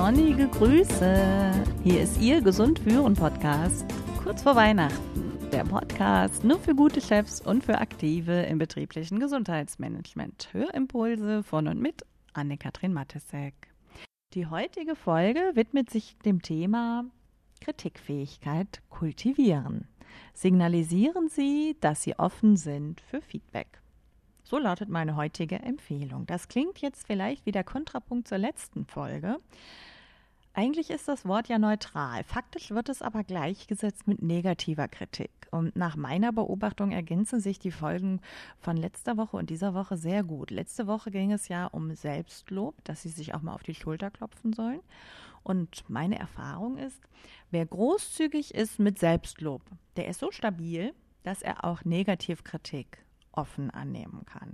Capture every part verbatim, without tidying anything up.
sonnige Grüße. Hier ist Ihr Gesund führen Podcast, kurz vor Weihnachten. Der Podcast nur für gute Chefs und für Aktive im betrieblichen Gesundheitsmanagement. Hörimpulse von und mit Anne-Kathrin Matesek. Die heutige Folge widmet sich dem Thema Kritikfähigkeit kultivieren. Signalisieren Sie, dass Sie offen sind für Feedback. So lautet meine heutige Empfehlung. Das klingt jetzt vielleicht wie der Kontrapunkt zur letzten Folge. Eigentlich ist das Wort ja neutral. Faktisch wird es aber gleichgesetzt mit negativer Kritik. Und nach meiner Beobachtung ergänzen sich die Folgen von letzter Woche und dieser Woche sehr gut. Letzte Woche ging es ja um Selbstlob, dass Sie sich auch mal auf die Schulter klopfen sollen. Und meine Erfahrung ist, wer großzügig ist mit Selbstlob, der ist so stabil, dass er auch Negativkritik offen annehmen kann.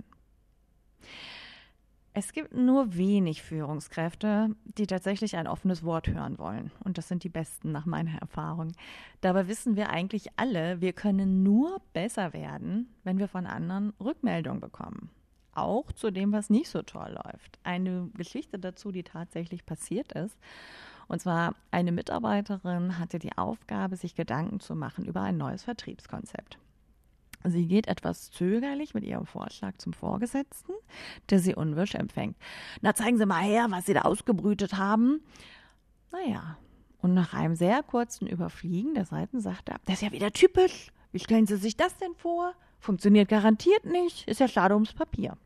Es gibt nur wenig Führungskräfte, die tatsächlich ein offenes Wort hören wollen. Und das sind die Besten nach meiner Erfahrung. Dabei wissen wir eigentlich alle, wir können nur besser werden, wenn wir von anderen Rückmeldung bekommen. Auch zu dem, was nicht so toll läuft. Eine Geschichte dazu, die tatsächlich passiert ist. Und zwar eine Mitarbeiterin hatte die Aufgabe, sich Gedanken zu machen über ein neues Vertriebskonzept. Sie geht etwas zögerlich mit ihrem Vorschlag zum Vorgesetzten, der sie unwirsch empfängt. Na, zeigen Sie mal her, was Sie da ausgebrütet haben. Naja, und nach einem sehr kurzen Überfliegen der Seiten sagt er, das ist ja wieder typisch. Wie stellen Sie sich das denn vor? Funktioniert garantiert nicht, ist ja schade ums Papier.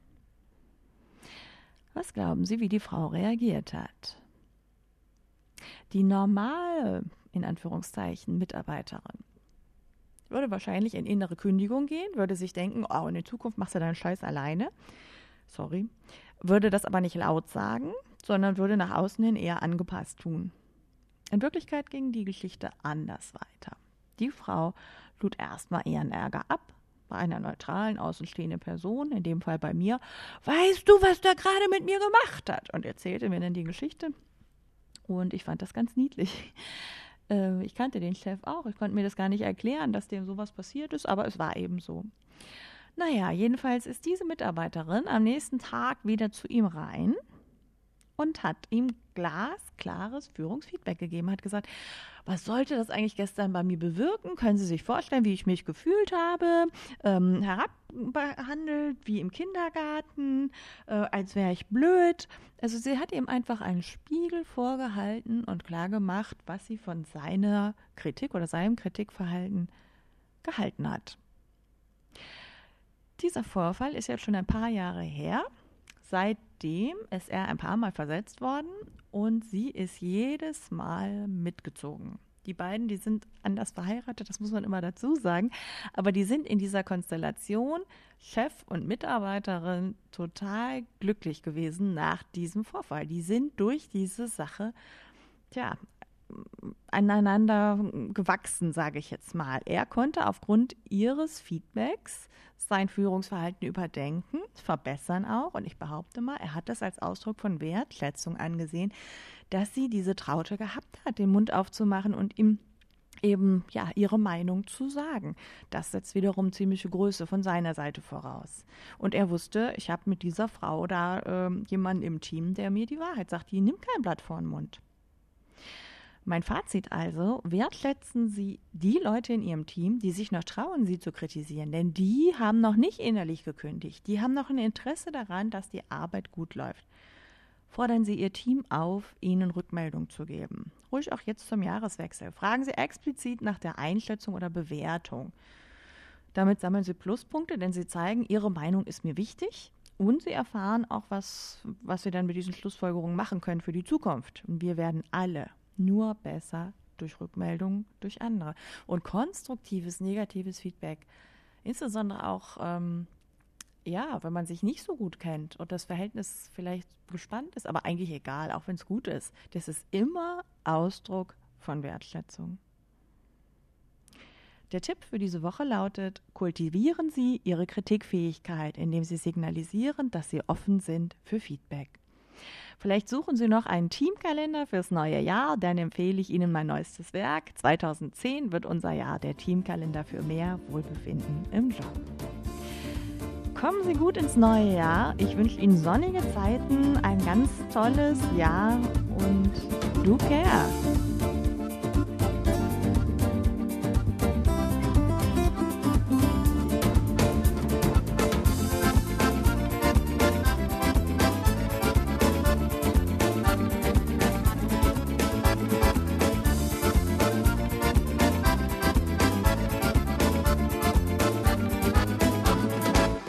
Was glauben Sie, wie die Frau reagiert hat? Die normale, in Anführungszeichen, Mitarbeiterin würde wahrscheinlich in innere Kündigung gehen, würde sich denken, oh, in der Zukunft machst du deinen Scheiß alleine. Sorry. Würde das aber nicht laut sagen, sondern würde nach außen hin eher angepasst tun. In Wirklichkeit ging die Geschichte anders weiter. Die Frau lud erstmal ihren Ärger ab bei einer neutralen, außenstehenden Person, in dem Fall bei mir. Weißt du, was der gerade mit mir gemacht hat? Und erzählte mir dann die Geschichte. Und ich fand das ganz niedlich. Ich kannte den Chef auch. Ich konnte mir das gar nicht erklären, dass dem sowas passiert ist, aber es war eben so. Naja, jedenfalls ist diese Mitarbeiterin am nächsten Tag wieder zu ihm rein und hat ihm glasklares Führungsfeedback gegeben, hat gesagt, was sollte das eigentlich gestern bei mir bewirken? Können Sie sich vorstellen, wie ich mich gefühlt habe? Ähm, herabbehandelt, wie im Kindergarten, äh, als wäre ich blöd. Also sie hat ihm einfach einen Spiegel vorgehalten und klargemacht, was sie von seiner Kritik oder seinem Kritikverhalten gehalten hat. Dieser Vorfall ist jetzt schon ein paar Jahre her. Seitdem ist er ein paar Mal versetzt worden und sie ist jedes Mal mitgezogen. Die beiden, die sind anders verheiratet, das muss man immer dazu sagen, aber die sind in dieser Konstellation Chef und Mitarbeiterin total glücklich gewesen nach diesem Vorfall. Die sind durch diese Sache, tja, aneinander gewachsen, sage ich jetzt mal. Er konnte aufgrund ihres Feedbacks sein Führungsverhalten überdenken, verbessern auch. Und ich behaupte mal, er hat das als Ausdruck von Wertschätzung angesehen, dass sie diese Traute gehabt hat, den Mund aufzumachen und ihm eben ja ihre Meinung zu sagen. Das setzt wiederum ziemliche Größe von seiner Seite voraus. Und er wusste, ich habe mit dieser Frau da äh, jemanden im Team, der mir die Wahrheit sagt. Die nimmt kein Blatt vor den Mund. Mein Fazit also, wertschätzen Sie die Leute in Ihrem Team, die sich noch trauen, Sie zu kritisieren, denn die haben noch nicht innerlich gekündigt. Die haben noch ein Interesse daran, dass die Arbeit gut läuft. Fordern Sie Ihr Team auf, Ihnen Rückmeldung zu geben. Ruhig auch jetzt zum Jahreswechsel. Fragen Sie explizit nach der Einschätzung oder Bewertung. Damit sammeln Sie Pluspunkte, denn Sie zeigen, Ihre Meinung ist mir wichtig. Und Sie erfahren auch, was, was Sie dann mit diesen Schlussfolgerungen machen können für die Zukunft. Und wir werden alle nur besser durch Rückmeldungen durch andere. Und konstruktives, negatives Feedback, insbesondere auch, ähm, ja, wenn man sich nicht so gut kennt und das Verhältnis vielleicht gespannt ist, aber eigentlich egal, auch wenn es gut ist, das ist immer Ausdruck von Wertschätzung. Der Tipp für diese Woche lautet, kultivieren Sie Ihre Kritikfähigkeit, indem Sie signalisieren, dass Sie offen sind für Feedback. Vielleicht suchen Sie noch einen Teamkalender fürs neue Jahr, dann empfehle ich Ihnen mein neuestes Werk. zweitausendzehn wird unser Jahr, der Teamkalender für mehr Wohlbefinden im Job. Kommen Sie gut ins neue Jahr. Ich wünsche Ihnen sonnige Zeiten, ein ganz tolles Jahr und do care.